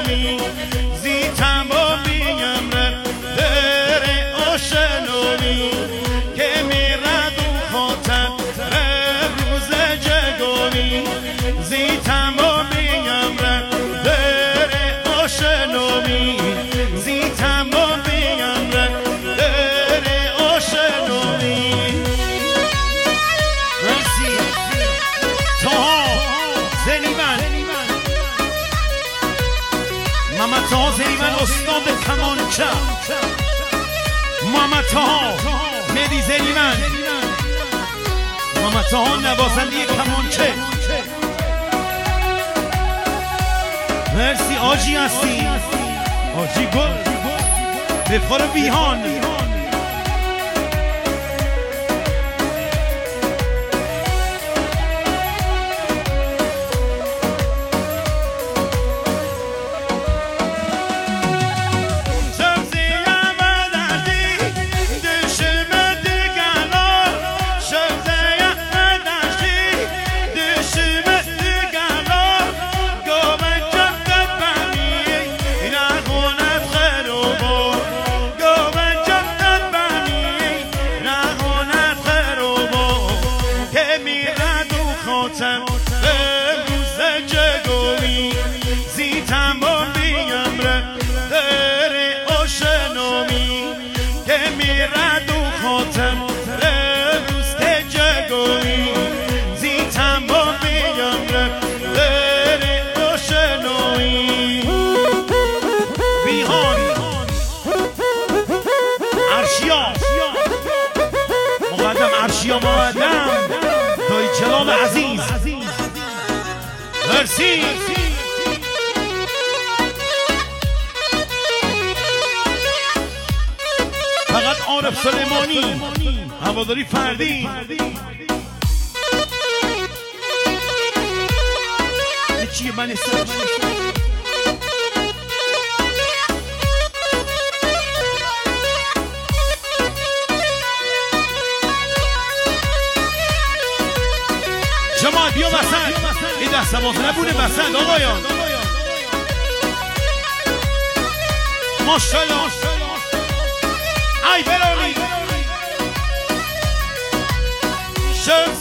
گومی زی تمامی امره در آشنومی که میرد و خاطر روز جگومی زی تمامی امره در آشنومی زی تمامی امره در آشنومی مرسی تاها زنیمن محمد تاها زنیمن استاد کمانچه محمد تاها مهدی زنیمن محمد تاها نوازنده کمانچه مرسی آجی هستی آجی گل بفخار بیهان عرشیا مقدم دایی جلال عزیز مرسی فقط عارف سلیمانی هواداری فردی چیه من استرش جماعت بیا بسند این دست باز نبونه بسند آقایان ماشالله ای برامید